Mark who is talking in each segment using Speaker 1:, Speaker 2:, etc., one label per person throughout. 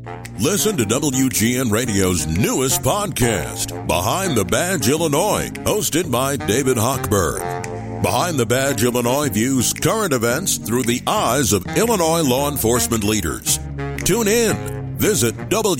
Speaker 1: Listen to WGN Radio's newest podcast, Behind the Badge Illinois, hosted by David Hochberg. Behind the Badge Illinois views current events through the eyes of Illinois law enforcement leaders. Tune in. Visit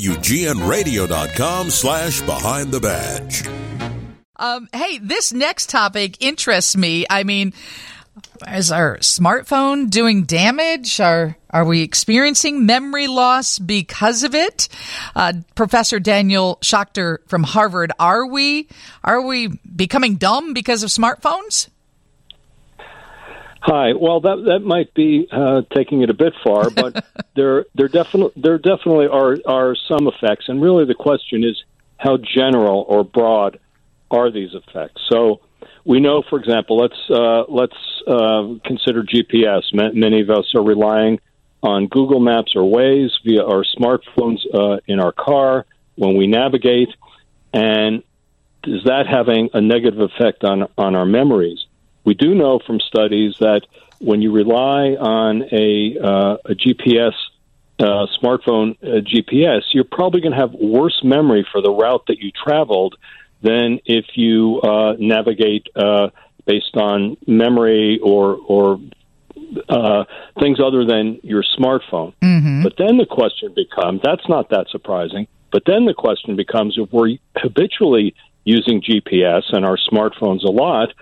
Speaker 1: WGNRadio.com/Behind the Badge.
Speaker 2: Hey, this next topic interests me. I mean, is our smartphone doing damage? Are we experiencing memory loss because of it? Professor Daniel Schachter from Harvard, are we becoming dumb because of smartphones?
Speaker 3: Hi. Well, that might be taking it a bit far, but there definitely are some effects, and really the question is how general or broad are these effects? So we know, for example, let's consider GPS. Many of us are relying on Google Maps or Waze via our smartphones in our car when we navigate, and is that having a negative effect on our memories? We do know from studies that when you rely on a GPS, smartphone GPS, you're probably going to have worse memory for the route that you traveled than if you navigate based on memory or things other than your smartphone. Mm-hmm. But then the question becomes, that's not that surprising, but then the question becomes, if we're habitually using GPS and our smartphones a lot,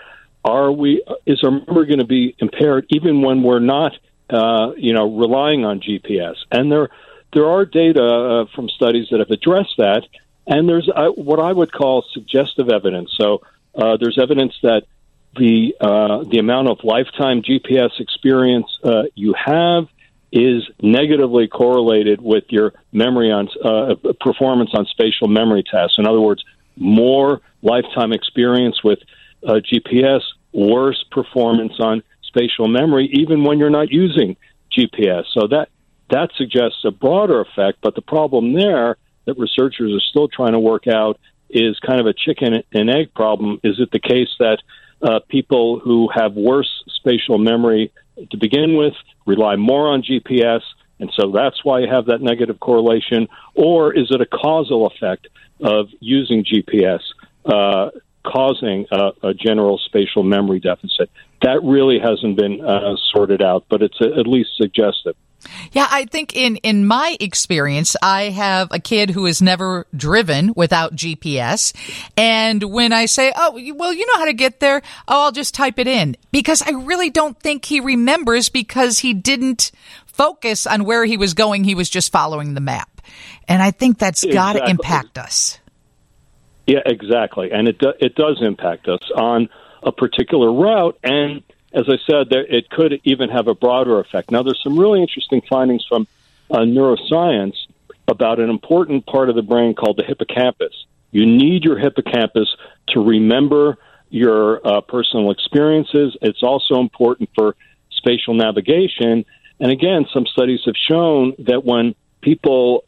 Speaker 3: is our memory going to be impaired even when we're not, relying on GPS? And there are data from studies that have addressed that, and there's what I would call suggestive evidence. So there's evidence that the amount of lifetime GPS experience you have is negatively correlated with your memory on performance on spatial memory tests. In other words, more lifetime experience with GPS, worse performance on spatial memory, even when you're not using GPS. So that suggests a broader effect, but the problem there that researchers are still trying to work out is kind of a chicken and egg problem. Is it the case that people who have worse spatial memory to begin with rely more on GPS, and so that's why you have that negative correlation? Or is it a causal effect of using GPS causing a general spatial memory deficit? That really hasn't been sorted out, but it's at least suggestive.
Speaker 2: Yeah, I think in my experience, I have a kid who has never driven without GPS. And when I say, oh, well, you know how to get there, I'll just type it in. Because I really don't think he remembers, because he didn't focus on where he was going. He was just following the map. And I think that's got to impact us.
Speaker 3: Yeah, exactly. And it does impact us on a particular route. And as I said, it could even have a broader effect. Now, there's some really interesting findings from neuroscience about an important part of the brain called the hippocampus. You need your hippocampus to remember your personal experiences. It's also important for spatial navigation. And again, some studies have shown that when people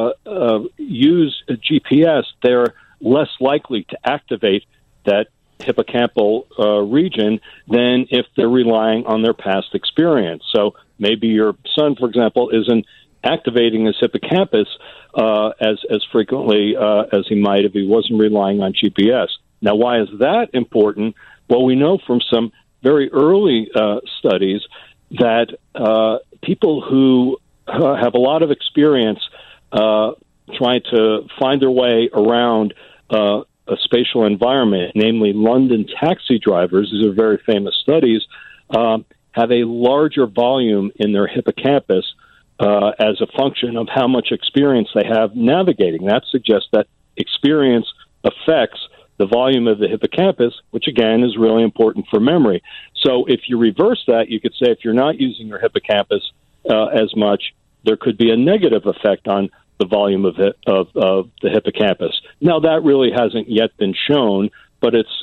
Speaker 3: use a GPS, they're less likely to activate that hippocampal region than if they're relying on their past experience. So maybe your son, for example, isn't activating his hippocampus as frequently as he might if he wasn't relying on GPS. Now, why is that important? Well, we know from some very early studies that people who have a lot of experience trying to find their way around a spatial environment, namely London taxi drivers, these are very famous studies, have a larger volume in their hippocampus as a function of how much experience they have navigating. That suggests that experience affects the volume of the hippocampus, which again is really important for memory. So if you reverse that, you could say if you're not using your hippocampus as much, there could be a negative effect on the volume of the hippocampus. Now, that really hasn't yet been shown, but it's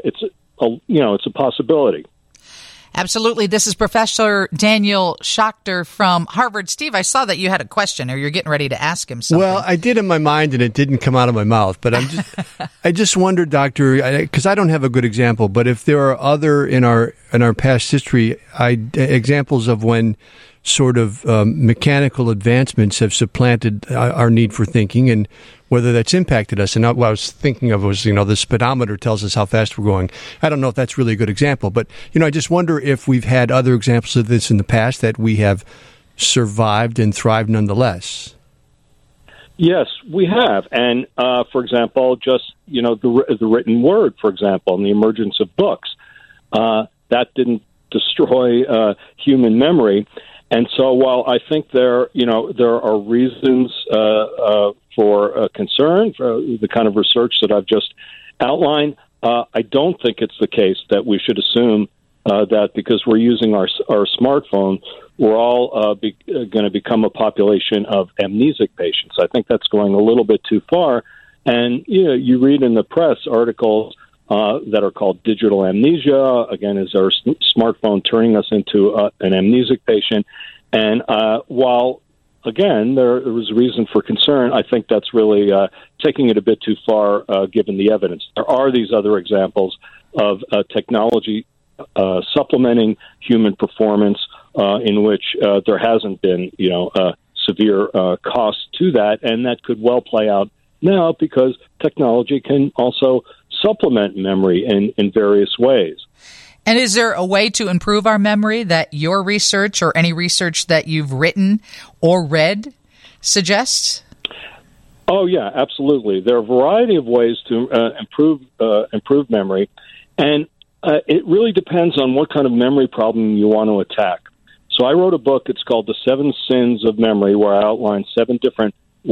Speaker 3: a possibility.
Speaker 2: Absolutely. This is Professor Daniel Schachter from Harvard. Steve, I saw that you had a question, or you're getting ready to ask him something.
Speaker 4: Well, I did in my mind, and it didn't come out of my mouth. But I just wondered, Doctor, because I don't have a good example, but if there are other in our past history examples of when sort of mechanical advancements have supplanted our need for thinking, and whether that's impacted us. And what I was thinking of was, the speedometer tells us how fast we're going. I don't know if that's really a good example, but, I just wonder if we've had other examples of this in the past that we have survived and thrived nonetheless.
Speaker 3: Yes, we have. And, for example, just, the written word, for example, and the emergence of books, that didn't destroy human memory. And so while I think there are reasons for concern for the kind of research that I've just outlined, I don't think it's the case that we should assume that because we're using our smartphone, we're all going to become a population of amnesic patients. I think that's going a little bit too far. And you read in the press articles that are called digital amnesia. Again, is our smartphone turning us into an amnesic patient? And while, again, there was reason for concern, I think that's really taking it a bit too far given the evidence. There are these other examples of technology supplementing human performance in which there hasn't been, severe cost to that, and that could well play out now because technology can also supplement memory in various ways.
Speaker 2: And is there a way to improve our memory that your research or any research that you've written or read suggests?
Speaker 3: Oh, yeah, absolutely. There are a variety of ways to improve memory, and it really depends on what kind of memory problem you want to attack. So I wrote a book, it's called The 7 Sins of Memory, where I outlined 7 different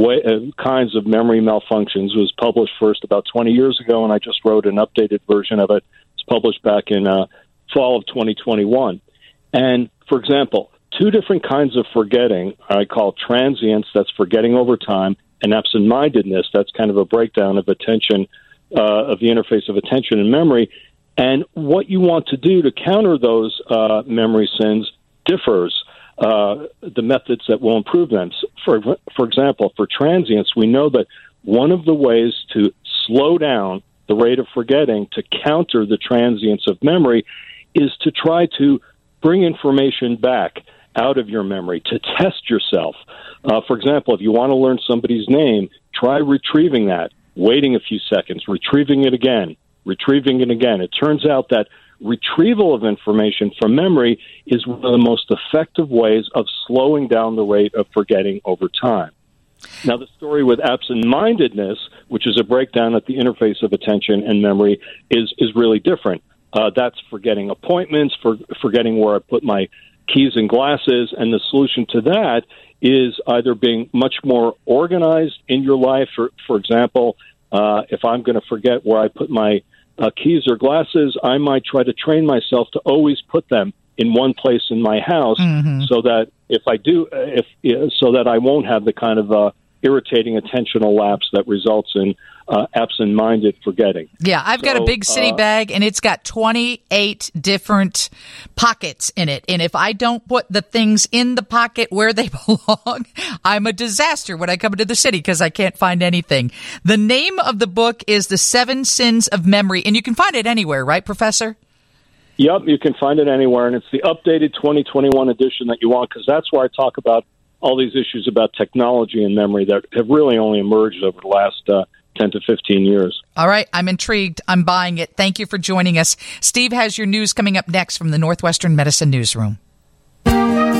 Speaker 3: kinds of memory malfunctions. It was published first about 20 years ago, and I just wrote an updated version of it. It's published back in fall of 2021. And, for example, 2 different kinds of forgetting I call transience, that's forgetting over time, and absent-mindedness, that's kind of a breakdown of attention, of the interface of attention and memory. And what you want to do to counter those memory sins differs. The methods that will improve them. For example, for transience, we know that one of the ways to slow down the rate of forgetting to counter the transience of memory is to try to bring information back out of your memory, to test yourself. For example, if you want to learn somebody's name, try retrieving that, waiting a few seconds, retrieving it again. It turns out that retrieval of information from memory is one of the most effective ways of slowing down the rate of forgetting over time. Now, the story with absent-mindedness, which is a breakdown at the interface of attention and memory, is really different. That's forgetting appointments, forgetting where I put my keys and glasses, and the solution to that is either being much more organized in your life. For example, if I'm going to forget where I put my keys or glasses, I might try to train myself to always put them in one place in my house, so that so that I won't have the kind of irritating attentional lapse that results in absent-minded forgetting.
Speaker 2: Yeah, I've got a big city bag, and it's got 28 different pockets in it. And if I don't put the things in the pocket where they belong, I'm a disaster when I come into the city because I can't find anything. The name of the book is The 7 Sins of Memory, and you can find it anywhere, right, Professor?
Speaker 3: Yep, you can find it anywhere, and it's the updated 2021 edition that you want, because that's where I talk about all these issues about technology and memory that have really only emerged over the last 10 to 15 years.
Speaker 2: All right, I'm intrigued. I'm buying it. Thank you for joining us. Steve has your news coming up next from the Northwestern Medicine Newsroom.